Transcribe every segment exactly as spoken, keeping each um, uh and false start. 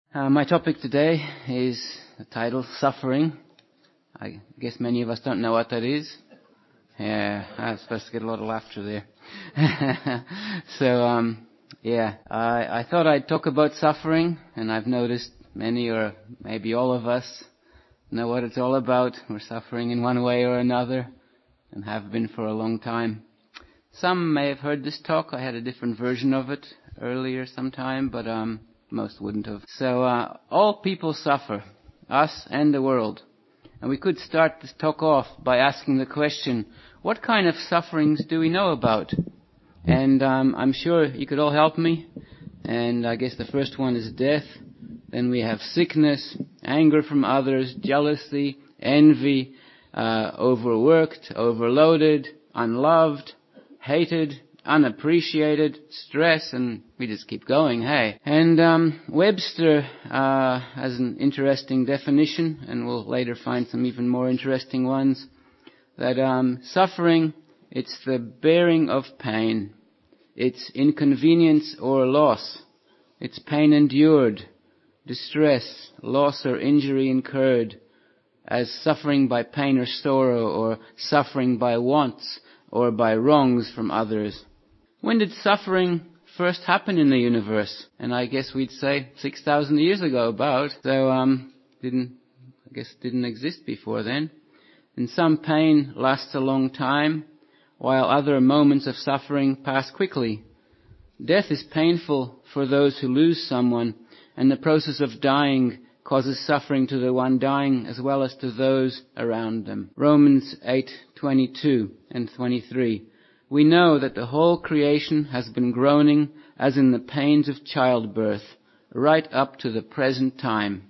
Uh, my topic today is the title, Suffering. I guess many of us don't know what that is. Yeah, I was supposed to get a lot of laughter there. so, um, yeah, I, I thought I'd talk about suffering, and I've noticed many or maybe all of us know what it's all about. We're suffering in one way or another, and have been for a long time. Some may have heard this talk. I had a different version of it earlier sometime, but um, most wouldn't have. So uh, all people suffer, us and the world. And we could start this talk off by asking the question, what kind of sufferings do we know about? And um, I'm sure you could all help me. And I guess the first one is death. Then we have sickness, anger from others, jealousy, envy, uh, overworked, overloaded, unloved, hated, unappreciated, stress, and we just keep going, hey. And um, Webster uh, has an interesting definition, and we'll later find some even more interesting ones, that um, suffering, it's the bearing of pain. It's inconvenience or loss. It's pain endured, distress, loss or injury incurred, as suffering by pain or sorrow, or suffering by wants, or by wrongs from others. When did suffering first happen in the universe? And I guess we'd say six thousand years ago about. So, um, didn't, I guess didn't exist before then. And some pain lasts a long time, while other moments of suffering pass quickly. Death is painful for those who lose someone, and the process of dying causes suffering to the one dying as well as to those around them. Romans eight twenty-two and twenty-three. We know that the whole creation has been groaning as in the pains of childbirth, right up to the present time.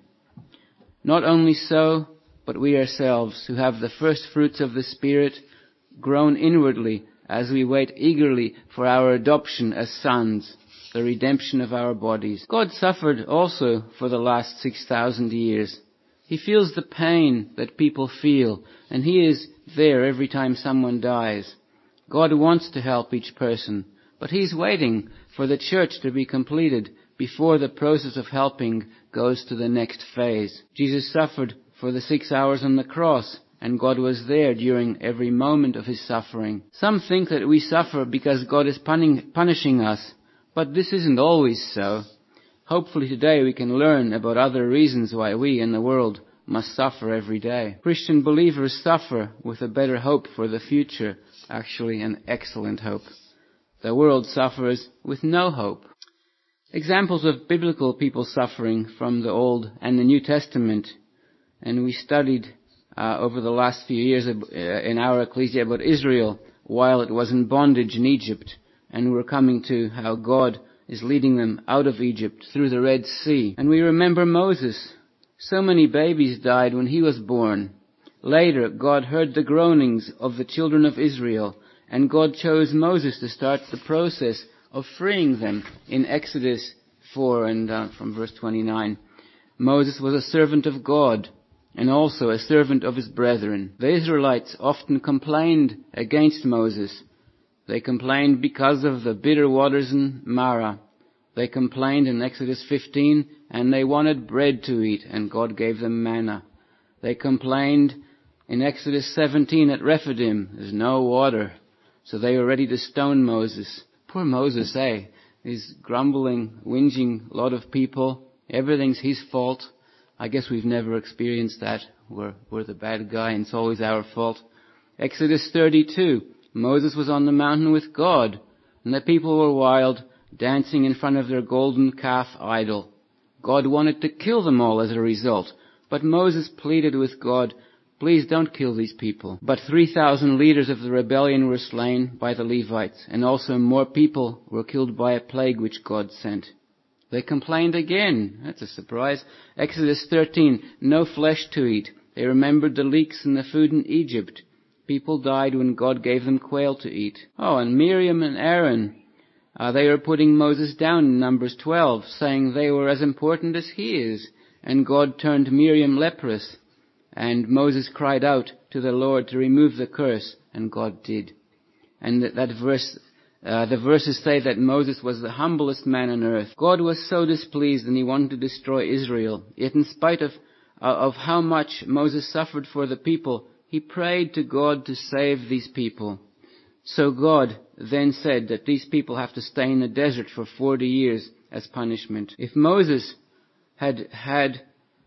Not only so, but we ourselves, who have the first fruits of the Spirit, groan inwardly as we wait eagerly for our adoption as sons, the redemption of our bodies. God suffered also for the last six thousand years. He feels the pain that people feel, and He is there every time someone dies. God wants to help each person, but He's waiting for the church to be completed before the process of helping goes to the next phase. Jesus suffered for the six hours on the cross, and God was there during every moment of His suffering. Some think that we suffer because God is punishing us, but this isn't always so. Hopefully today we can learn about other reasons why we in the world must suffer every day. Christian believers suffer with a better hope for the future, actually an excellent hope. The world suffers with no hope. Examples of biblical people suffering from the Old and the New Testament, and we studied uh, over the last few years uh, in our ecclesia about Israel while it was in bondage in Egypt, and we're coming to how God is leading them out of Egypt through the Red Sea. And we remember Moses. So many babies died when he was born. Later, God heard the groanings of the children of Israel, and God chose Moses to start the process of freeing them in Exodus four and uh, from verse twenty-nine. Moses was a servant of God and also a servant of his brethren. The Israelites often complained against Moses. They complained because of the bitter waters in Marah. They complained in Exodus fifteen, and they wanted bread to eat, and God gave them manna. They complained in Exodus seventeen at Rephidim, there's no water. So they were ready to stone Moses. Poor Moses, eh? He's grumbling, whinging, a lot of people. Everything's his fault. I guess we've never experienced that. We're, we're the bad guy, and it's always our fault. Exodus thirty-two, Moses was on the mountain with God, and the people were wild, dancing in front of their golden calf idol. God wanted to kill them all as a result, but Moses pleaded with God, please don't kill these people. But three thousand leaders of the rebellion were slain by the Levites, and also more people were killed by a plague which God sent. They complained again. That's a surprise. Exodus thirteen, no flesh to eat. They remembered the leaks in the food in Egypt. People died when God gave them quail to eat. Oh, and Miriam and Aaron, uh, they were putting Moses down in Numbers twelve, saying they were as important as he is. And God turned Miriam leprous. And Moses cried out to the Lord to remove the curse, and God did. And that, that verse Uh, the verses say that Moses was the humblest man on earth. God was so displeased and he wanted to destroy Israel. Yet in spite of, uh, of how much Moses suffered for the people, he prayed to God to save these people. So God then said that these people have to stay in the desert for forty years as punishment. If Moses had had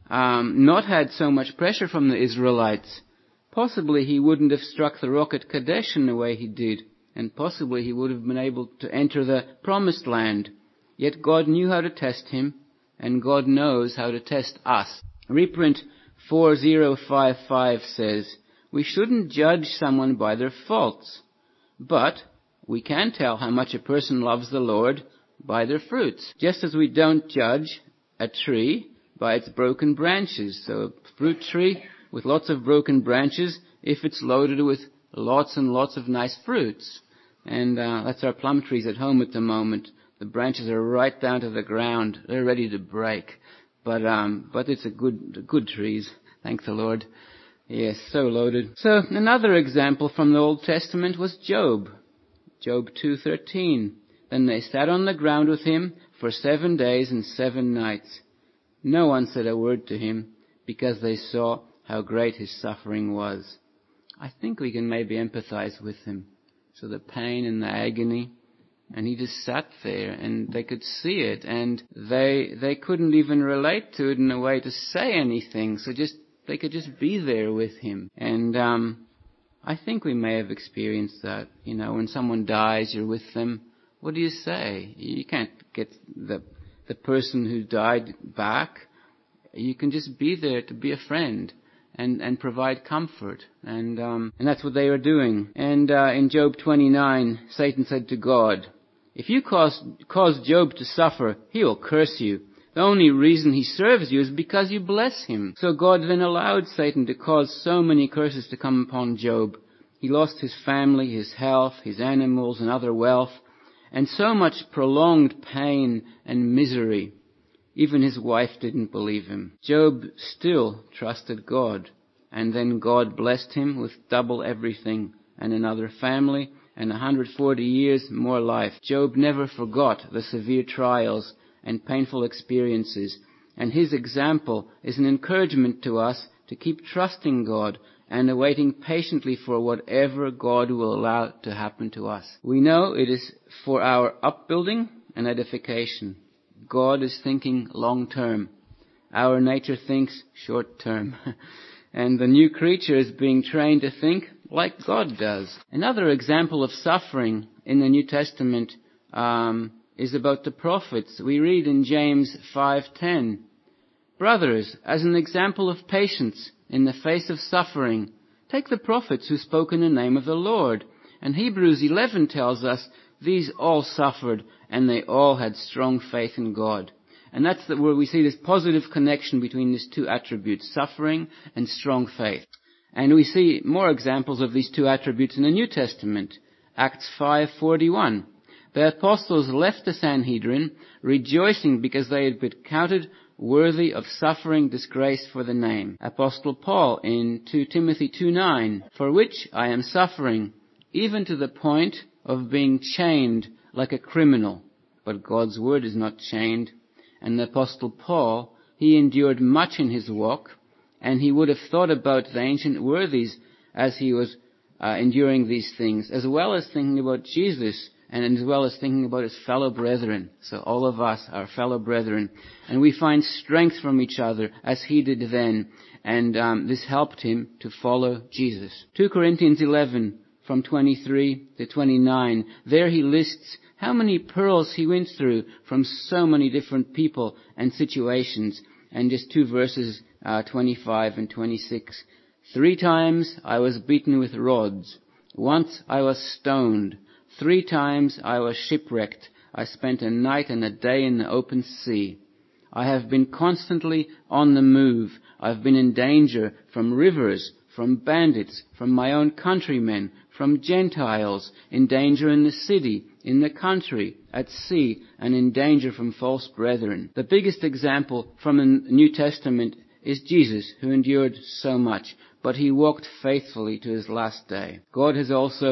um, not had so much pressure from the Israelites, possibly he wouldn't have struck the rock at Kadesh in the way he did, and possibly he would have been able to enter the promised land. Yet God knew how to test him, and God knows how to test us. Reprint four oh five five says, "We shouldn't judge someone by their faults, but we can tell how much a person loves the Lord by their fruits. Just as we don't judge a tree by its broken branches." So a fruit tree with lots of broken branches, if it's loaded with lots and lots of nice fruits. And uh, that's our plum trees at home at the moment. The branches are right down to the ground. They're ready to break. But um, but it's a good good trees. Thank the Lord. Yes, so loaded. So another example from the Old Testament was Job. Job two thirteen. "Then they sat on the ground with him for seven days and seven nights. No one said a word to him, because they saw how great his suffering was." I think we can maybe empathize with him. So the pain and the agony, and he just sat there, and they could see it, and they they couldn't even relate to it in a way to say anything. So just they could just be there with him. And um I think we may have experienced that. You know, when someone dies, you're with them. What do you say? You can't get the the person who died back. You can just be there to be a friend and and provide comfort. And um and that's what they were doing. And uh in Job twenty-nine, Satan said to God, "If you cause cause Job to suffer, he will curse you. The only reason he serves you is because you bless him." So God then allowed Satan to cause so many curses to come upon Job. He lost his family, his health, his animals, and other wealth, and so much prolonged pain and misery. Even his wife didn't believe him. Job still trusted God, and then God blessed him with double everything, and another family, and one hundred forty years more life. Job never forgot the severe trials and painful experiences, and his example is an encouragement to us to keep trusting God and awaiting patiently for whatever God will allow to happen to us. We know it is for our upbuilding and edification. God is thinking long term. Our nature thinks short term. And the new creature is being trained to think like God does. Another example of suffering in the New Testament um, is about the prophets. We read in James five ten, "Brothers, as an example of patience in the face of suffering, take the prophets who spoke in the name of the Lord." And Hebrews eleven tells us these all suffered, and they all had strong faith in God. And that's the, where we see this positive connection between these two attributes, suffering and strong faith. And we see more examples of these two attributes in the New Testament. Acts five forty-one. "The apostles left the Sanhedrin, rejoicing because they had been counted worthy of suffering disgrace for the name." Apostle Paul in Second Timothy two nine, "For which I am suffering, even to the point of being chained like a criminal. But God's word is not chained." And the Apostle Paul, he endured much in his walk, and he would have thought about the ancient worthies as he was uh, enduring these things, as well as thinking about Jesus, and as well as thinking about his fellow brethren. So all of us are fellow brethren, and we find strength from each other as he did then, and um, this helped him to follow Jesus. Second Corinthians eleven, from twenty-three to twenty-nine, there he lists how many pearls he went through from so many different people and situations. And just two verses, uh, twenty-five and twenty-six. "Three times I was beaten with rods. Once I was stoned. Three times I was shipwrecked. I spent a night and a day in the open sea. I have been constantly on the move. I've been in danger from rivers, from bandits, from my own countrymen, from Gentiles, in danger in the city, in the country, at sea, and in danger from false brethren." The biggest example from the New Testament is Jesus, who endured so much, but he walked faithfully to his last day. God has also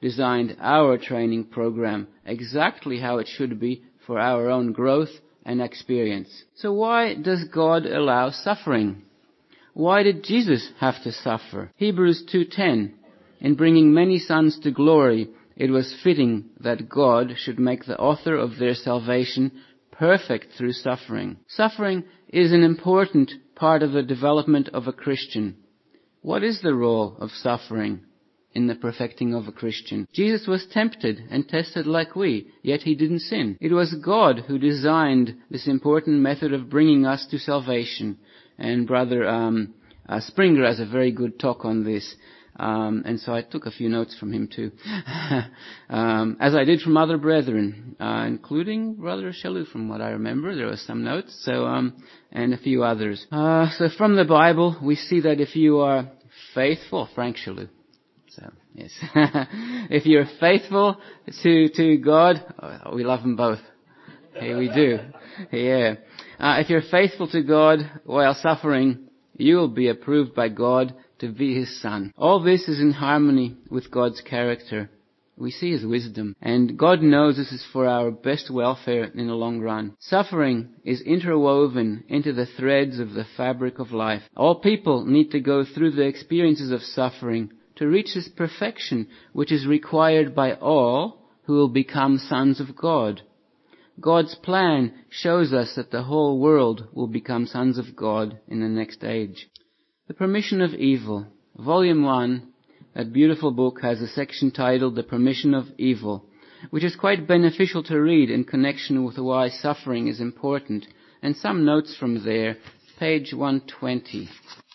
designed our training program exactly how it should be for our own growth and experience. So why does God allow suffering? Why did Jesus have to suffer? Hebrews two ten, in bringing many sons to glory, it was fitting that God should make the author of their salvation perfect through suffering. Suffering is an important part of the development of a Christian. What is the role of suffering in the perfecting of a Christian? Jesus was tempted and tested like we, yet he didn't sin. It was God who designed this important method of bringing us to salvation. And Brother um, uh, Springer has a very good talk on this. Um, and so I took a few notes from him too, um, as I did from other brethren, uh, including Brother Shalou, from what I remember. There were some notes, so um, and a few others. Uh, so from the Bible, we see that if you are faithful, Frank Shalou. So yes, if you're faithful to to God, oh, we love them both. Hey, we do. Yeah. Uh, if you're faithful to God while suffering, you will be approved by God to be His son. All this is in harmony with God's character. We see His wisdom. And God knows this is for our best welfare in the long run. Suffering is interwoven into the threads of the fabric of life. All people need to go through the experiences of suffering to reach this perfection which is required by all who will become sons of God. God's plan shows us that the whole world will become sons of God in the next age. The Permission of Evil, Volume one, that beautiful book, has a section titled The Permission of Evil, which is quite beneficial to read in connection with why suffering is important, and some notes from there, page one twenty.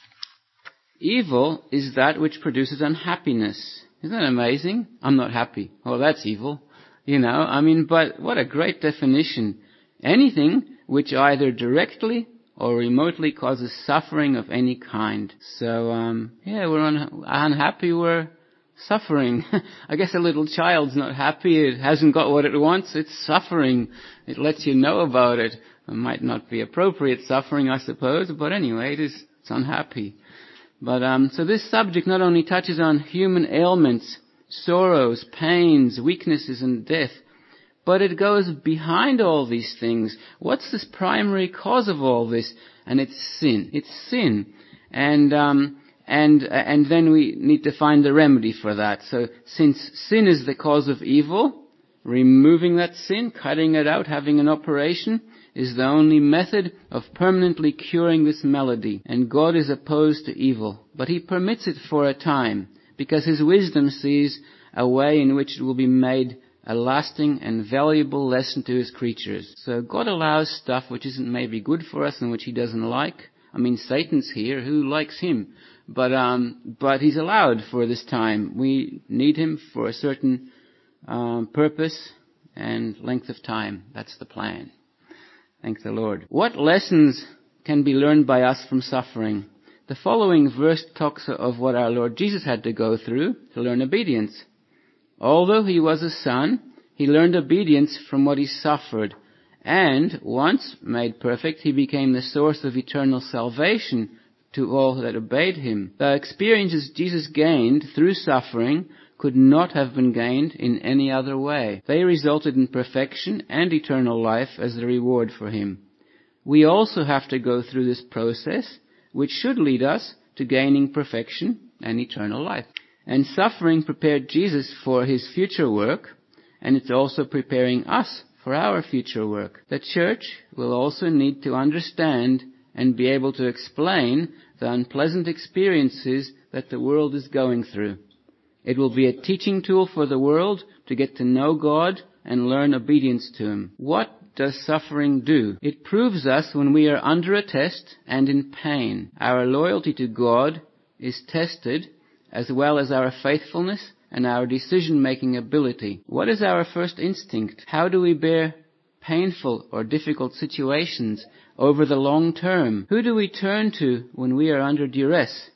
Evil is that which produces unhappiness. Isn't that amazing? I'm not happy. Oh, that's evil. You know, I mean, but what a great definition. Anything which either directly or remotely causes suffering of any kind. So, um, yeah, we're un- unhappy, we're suffering. I guess a little child's not happy, it hasn't got what it wants, it's suffering. It lets you know about it. It might not be appropriate suffering, I suppose, but anyway, it is, it's unhappy. But, um, so this subject not only touches on human ailments, sorrows, pains, weaknesses, and death, but it goes behind all these things. What's this primary cause of all this? And it's sin. It's sin. And, um, and, and then we need to find the remedy for that. So since sin is the cause of evil, removing that sin, cutting it out, having an operation, is the only method of permanently curing this malady. And God is opposed to evil, but He permits it for a time, because His wisdom sees a way in which it will be made a lasting and valuable lesson to His creatures. So God allows stuff which isn't maybe good for us and which He doesn't like. I mean, Satan's here. Who likes him? But um, but He's allowed for this time. We need Him for a certain um, purpose and length of time. That's the plan. Thank the Lord. What lessons can be learned by us from suffering? The following verse talks of what our Lord Jesus had to go through to learn obedience. Although He was a son, He learned obedience from what He suffered. And, once made perfect, He became the source of eternal salvation to all that obeyed Him. The experiences Jesus gained through suffering could not have been gained in any other way. They resulted in perfection and eternal life as the reward for Him. We also have to go through this process, which should lead us to gaining perfection and eternal life. And suffering prepared Jesus for His future work, and it's also preparing us for our future work. The church will also need to understand and be able to explain the unpleasant experiences that the world is going through. It will be a teaching tool for the world to get to know God and learn obedience to Him. What does suffering do? It proves us when we are under a test and in pain. Our loyalty to God is tested, as well as our faithfulness and our decision-making ability. What is our first instinct? How do we bear painful or difficult situations over the long term? Who do we turn to when we are under duress?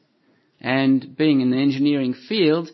And being in the engineering field,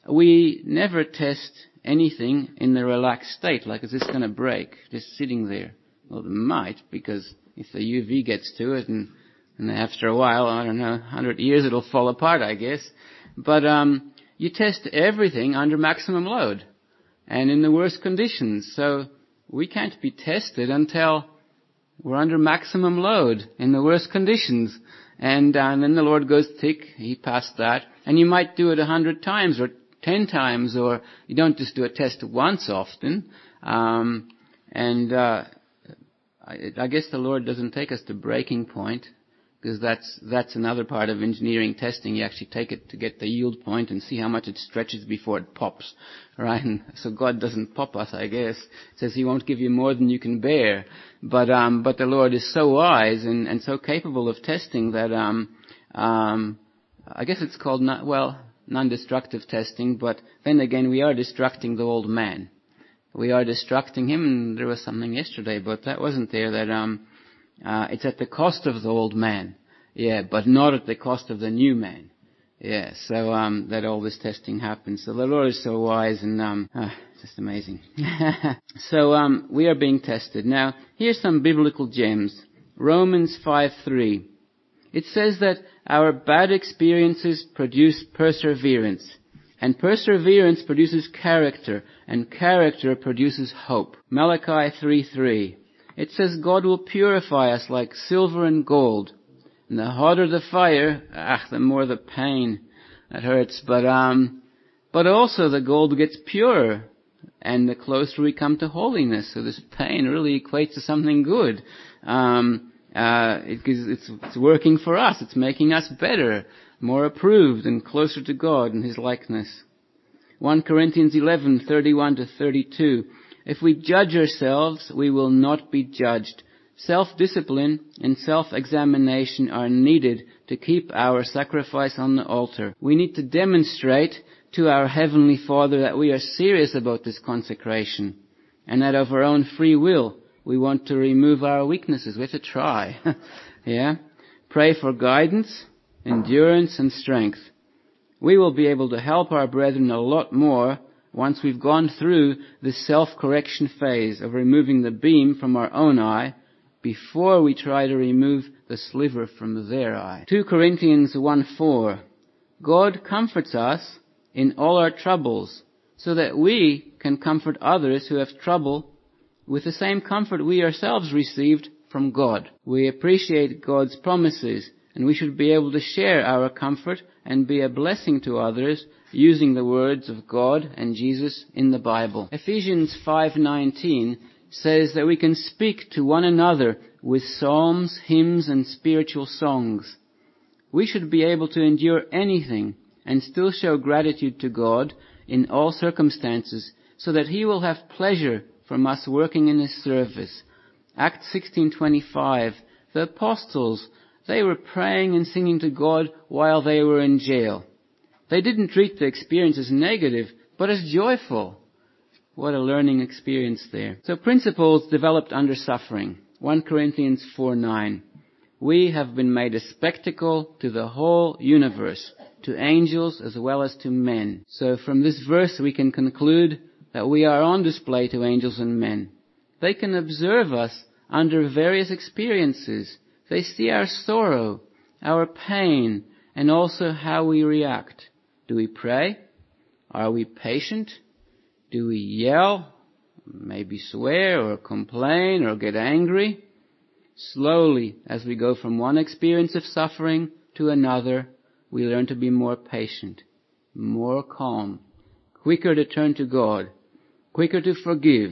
we never test anything in the relaxed state, like, is this going to break, just sitting there? Well, it might, because if the U V gets to it, and, and after a while, I don't know, a hundred years, it'll fall apart, I guess. But um you test everything under maximum load and in the worst conditions. So we can't be tested until we're under maximum load in the worst conditions. And, uh, and then the Lord goes, tick, he passed that. And you might do it a hundred times or ten times, or you don't just do a test once often. Um, and uh, I, I guess the Lord doesn't take us to breaking point, because that's that's another part of engineering testing. You actually take it to get the yield point and see how much it stretches before it pops, right? And so God doesn't pop us, I guess. It says He won't give you more than you can bear. But um, but the Lord is so wise and, and so capable of testing that um, um, I guess it's called not, well non-destructive testing. But then again, we are destructing the old man. We are destructing him. And there was something yesterday, but that wasn't there. That um. Uh, it's at the cost of the old man, yeah, but not at the cost of the new man, yeah. So um, that all this testing happens. So the Lord is so wise and um, uh, just amazing. So um, we are being tested now. Here's some biblical gems. Romans five three. It says that our bad experiences produce perseverance, and perseverance produces character, and character produces hope. Malachi three three. It says God will purify us like silver and gold. And the hotter the fire, ah, the more the pain. That hurts. But, um, but also the gold gets purer. And the closer we come to holiness. So this pain really equates to something good. Um, uh, it, it's, it's working for us. It's making us better, more approved and closer to God and His likeness. First Corinthians eleven thirty-one to thirty-two. If we judge ourselves, we will not be judged. Self-discipline and self-examination are needed to keep our sacrifice on the altar. We need to demonstrate to our Heavenly Father that we are serious about this consecration, and that of our own free will we want to remove our weaknesses. We have to try. Yeah? Pray for guidance, endurance, and strength. We will be able to help our brethren a lot more once we've gone through this self-correction phase of removing the beam from our own eye before we try to remove the sliver from their eye. Second Corinthians one four. God comforts us in all our troubles so that we can comfort others who have trouble with the same comfort we ourselves received from God. We appreciate God's promises, and we should be able to share our comfort and be a blessing to others using the words of God and Jesus in the Bible. Ephesians five nineteen says that we can speak to one another with psalms, hymns, and spiritual songs. We should be able to endure anything and still show gratitude to God in all circumstances so that He will have pleasure from us working in His service. Acts sixteen twenty-five. The apostles, they were praying and singing to God while they were in jail. They didn't treat the experience as negative, but as joyful. What a learning experience there. So principles developed under suffering. First Corinthians four nine. We have been made a spectacle to the whole universe, to angels as well as to men. So from this verse we can conclude that we are on display to angels and men. They can observe us under various experiences. They see our sorrow, our pain, and also how we react. Do we pray? Are we patient? Do we yell? Maybe swear or complain or get angry? Slowly, as we go from one experience of suffering to another, we learn to be more patient, more calm, quicker to turn to God, quicker to forgive,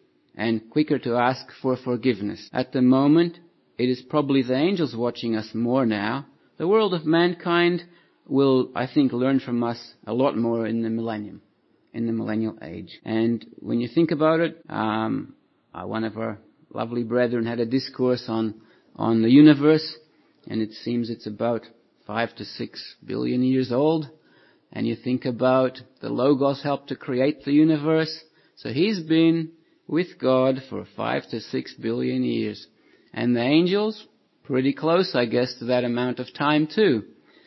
and quicker to ask for forgiveness. At the moment, it is probably the angels watching us more now. The world of mankind will, I think, learn from us a lot more in the millennium, in the millennial age. And when you think about it, um, uh, one of our lovely brethren had a discourse on on the universe, and it seems it's about five to six billion years old. And you think about the Logos helped to create the universe, so He's been with God for five to six billion years. And the angels, pretty close, I guess, to that amount of time too.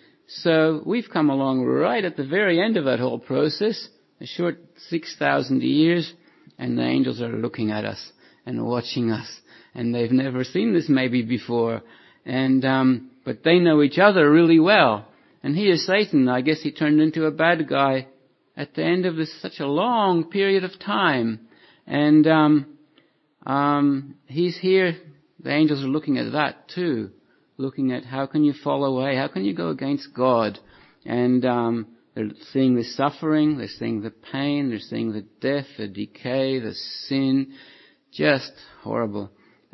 So we've come along right at the very end of that whole process, a short six thousand years, and the angels are looking at us and watching us. And they've never seen this maybe before. And, um, but they know each other really well. And here Satan, I guess he turned into a bad guy at the end of this such a long period of time. And um, um, he's here. The angels are looking at that too, looking at how can you fall away, how can you go against God. And um, they're seeing the suffering, they're seeing the pain, they're seeing the death, the decay, the sin, just horrible.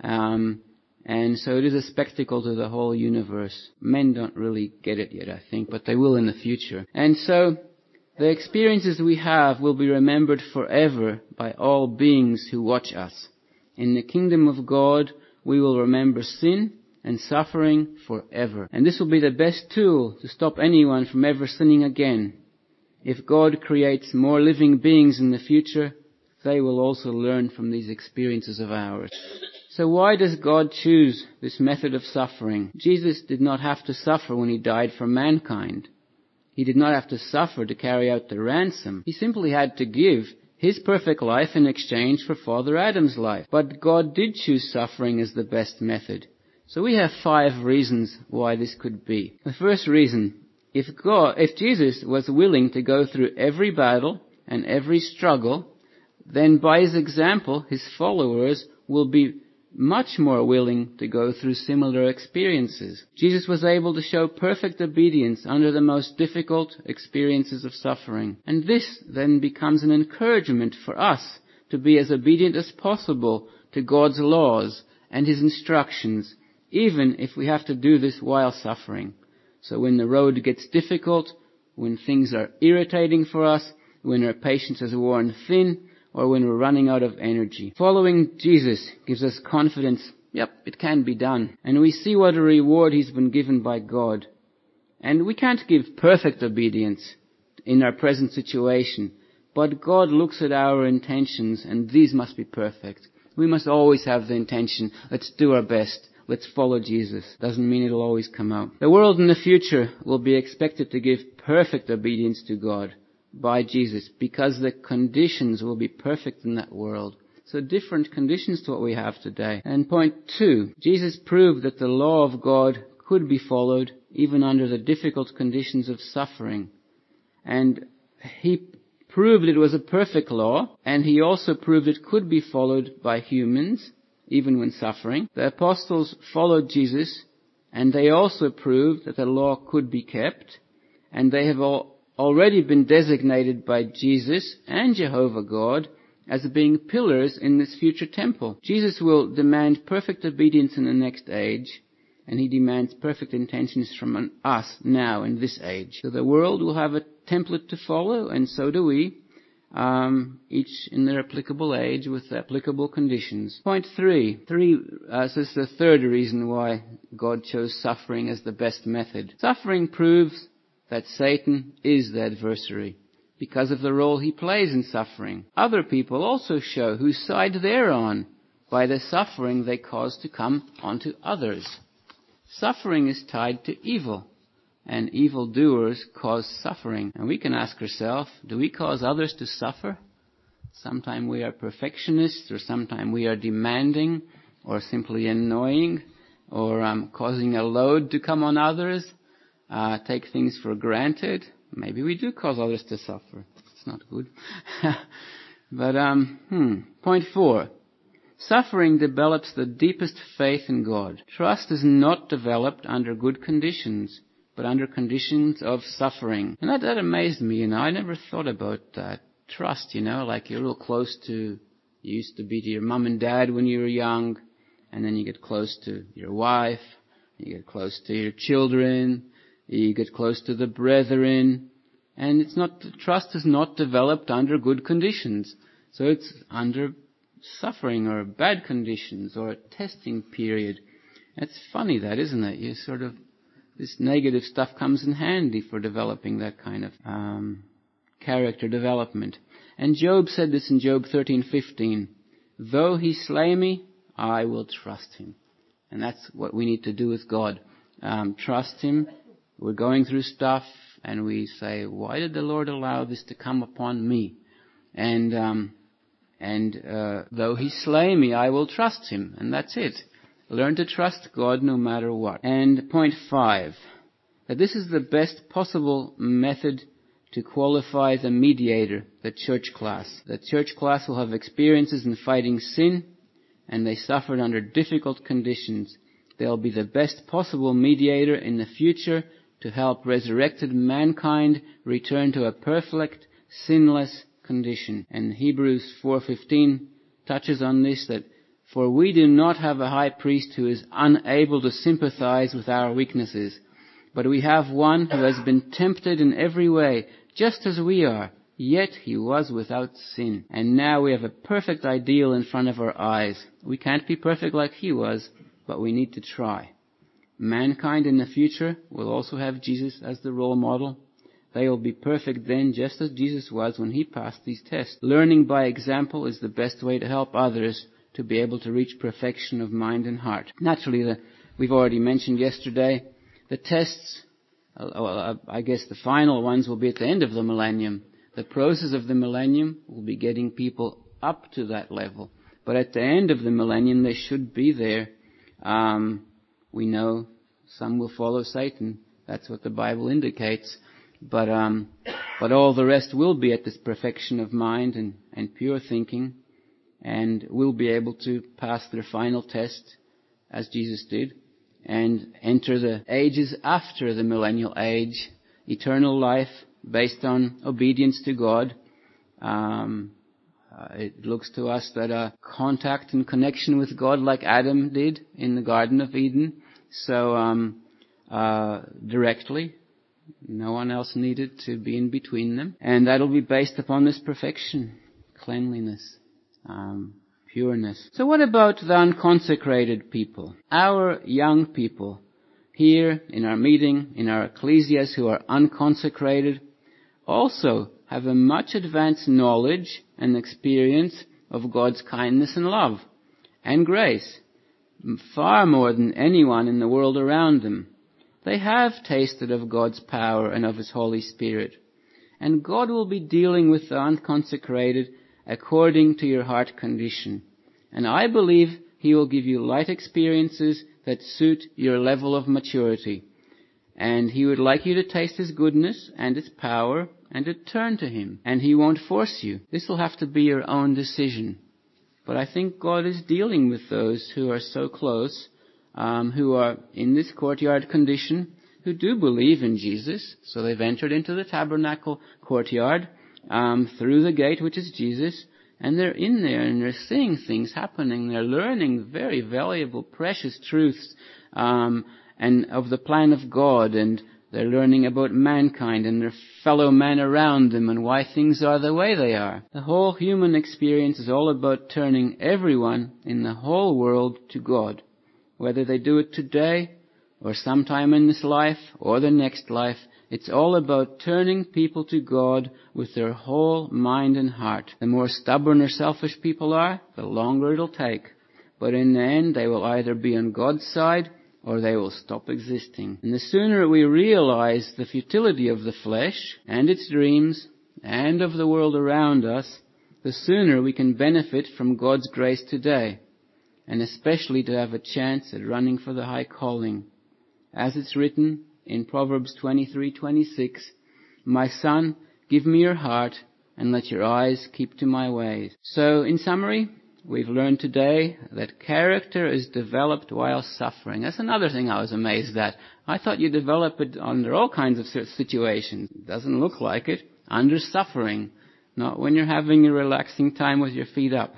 Um, and so it is a spectacle to the whole universe. Men don't really get it yet, I think, but they will in the future. And so the experiences we have will be remembered forever by all beings who watch us. In the kingdom of God, we will remember sin and suffering forever. And this will be the best tool to stop anyone from ever sinning again. If God creates more living beings in the future, they will also learn from these experiences of ours. So why does God choose this method of suffering? Jesus did not have to suffer when he died for mankind. He did not have to suffer to carry out the ransom. He simply had to give his perfect life in exchange for Father Adam's life. But God did choose suffering as the best method. So we have five reasons why this could be. The first reason, if God, if Jesus was willing to go through every battle and every struggle, then by his example, his followers will be much more willing to go through similar experiences. Jesus was able to show perfect obedience under the most difficult experiences of suffering. And this then becomes an encouragement for us to be as obedient as possible to God's laws and his instructions, even if we have to do this while suffering. So when the road gets difficult, when things are irritating for us, when our patience is worn thin, or when we're running out of energy. Following Jesus gives us confidence, yep, it can be done. And we see what a reward he's been given by God. And we can't give perfect obedience in our present situation, but God looks at our intentions, and these must be perfect. We must always have the intention, let's do our best, let's follow Jesus. Doesn't mean it'll always come out. The world in the future will be expected to give perfect obedience to God by Jesus, because the conditions will be perfect in that world. So different conditions to what we have today. And point two, Jesus proved that the law of God could be followed even under the difficult conditions of suffering. And he proved it was a perfect law, and he also proved it could be followed by humans, even when suffering. The apostles followed Jesus, and they also proved that the law could be kept, and they have all already been designated by Jesus and Jehovah God as being pillars in this future temple. Jesus will demand perfect obedience in the next age, and he demands perfect intentions from us now in this age. So the world will have a template to follow, and so do we, um, each in their applicable age with applicable conditions. Point three. Three, uh, so this is the third reason why God chose suffering as the best method. Suffering proves that Satan is the adversary because of the role he plays in suffering. Other people also show whose side they're on by the suffering they cause to come onto others. Suffering is tied to evil, and evildoers cause suffering. And we can ask ourselves, do we cause others to suffer? Sometimes we are perfectionists, or sometimes we are demanding, or simply annoying, or um, causing a load to come on others. Uh, take things for granted. Maybe we do cause others to suffer. It's not good. but, um, hmm. Point four. Suffering develops the deepest faith in God. Trust is not developed under good conditions, but under conditions of suffering. And that, that amazed me, you know. I never thought about that. Trust, you know, like you're real close to, you used to be to your mom and dad when you were young, and then you get close to your wife, you get close to your children, you get close to the brethren, and it's not, trust is not developed under good conditions. So it's under suffering or bad conditions or a testing period. It's funny that, isn't it? You sort of, this negative stuff comes in handy for developing that kind of um, character development. And Job said this in Job thirteen fifteen. Though he slay me, I will trust him. And that's what we need to do with God. Um, trust him. We're going through stuff, and we say, why did the Lord allow this to come upon me? And um, and uh, though he slay me, I will trust him. And that's it. Learn to trust God no matter what. And point five. that this is the best possible method to qualify the mediator, the church class. The church class will have experiences in fighting sin, and they suffered under difficult conditions. They'll be the best possible mediator in the future to help resurrected mankind return to a perfect, sinless condition. And Hebrews four fifteen touches on this, that for we do not have a high priest who is unable to sympathize with our weaknesses, but we have one who has been tempted in every way, just as we are, yet he was without sin. And now we have a perfect ideal in front of our eyes. We can't be perfect like he was, but we need to try. Mankind in the future will also have Jesus as the role model. They will be perfect then, just as Jesus was when he passed these tests. Learning by example is the best way to help others to be able to reach perfection of mind and heart. Naturally, the, we've already mentioned yesterday, the tests, uh, I guess the final ones will be at the end of the millennium. The process of the millennium will be getting people up to that level. But at the end of the millennium, they should be there. Um, we know some will follow Satan. That's what the Bible indicates. But um, but all the rest will be at this perfection of mind and, and pure thinking, and will be able to pass their final test as Jesus did, and enter the ages after the millennial age, eternal life based on obedience to God. Um, uh, it looks to us that a contact and connection with God like Adam did in the Garden of Eden, so um, uh, directly. No one else needed to be in between them. And that'll be based upon this perfection, cleanliness, um, pureness. So what about the unconsecrated people? Our young people here in our meeting, in our ecclesias who are unconsecrated, also have a much advanced knowledge and experience of God's kindness and love and grace, far more than anyone in the world around them. They have tasted of God's power and of His Holy Spirit. And God will be dealing with the unconsecrated according to your heart condition. And I believe He will give you light experiences that suit your level of maturity. And He would like you to taste His goodness and His power and to turn to Him. And He won't force you. This will have to be your own decision. But I think God is dealing with those who are so close, Um, who are in this courtyard condition, who do believe in Jesus. So they've entered into the tabernacle courtyard um, through the gate, which is Jesus, and they're in there and they're seeing things happening. They're learning very valuable, precious truths um, and of the plan of God, and they're learning about mankind and their fellow man around them and why things are the way they are. The whole human experience is all about turning everyone in the whole world to God. Whether they do it today or sometime in this life or the next life, it's all about turning people to God with their whole mind and heart. The more stubborn or selfish people are, the longer it'll take. But in the end, they will either be on God's side or they will stop existing. And the sooner we realize the futility of the flesh and its dreams and of the world around us, the sooner we can benefit from God's grace today. And especially to have a chance at running for the high calling. As it's written in Proverbs twenty-three twenty-six, "My son, give me your heart, and let your eyes keep to my ways." So, in summary, we've learned today that character is developed while suffering. That's another thing I was amazed at. I thought you develop it under all kinds of situations. It doesn't look like it. Under suffering. Not when you're having a relaxing time with your feet up.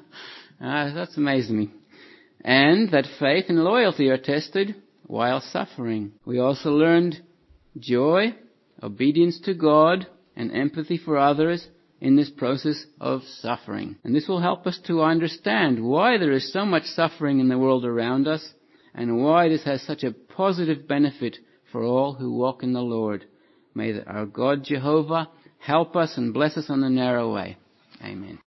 uh, that's amazed me. And that faith and loyalty are tested while suffering. We also learned joy, obedience to God, and empathy for others in this process of suffering. And this will help us to understand why there is so much suffering in the world around us, and why this has such a positive benefit for all who walk in the Lord. May our God Jehovah help us and bless us on the narrow way. Amen.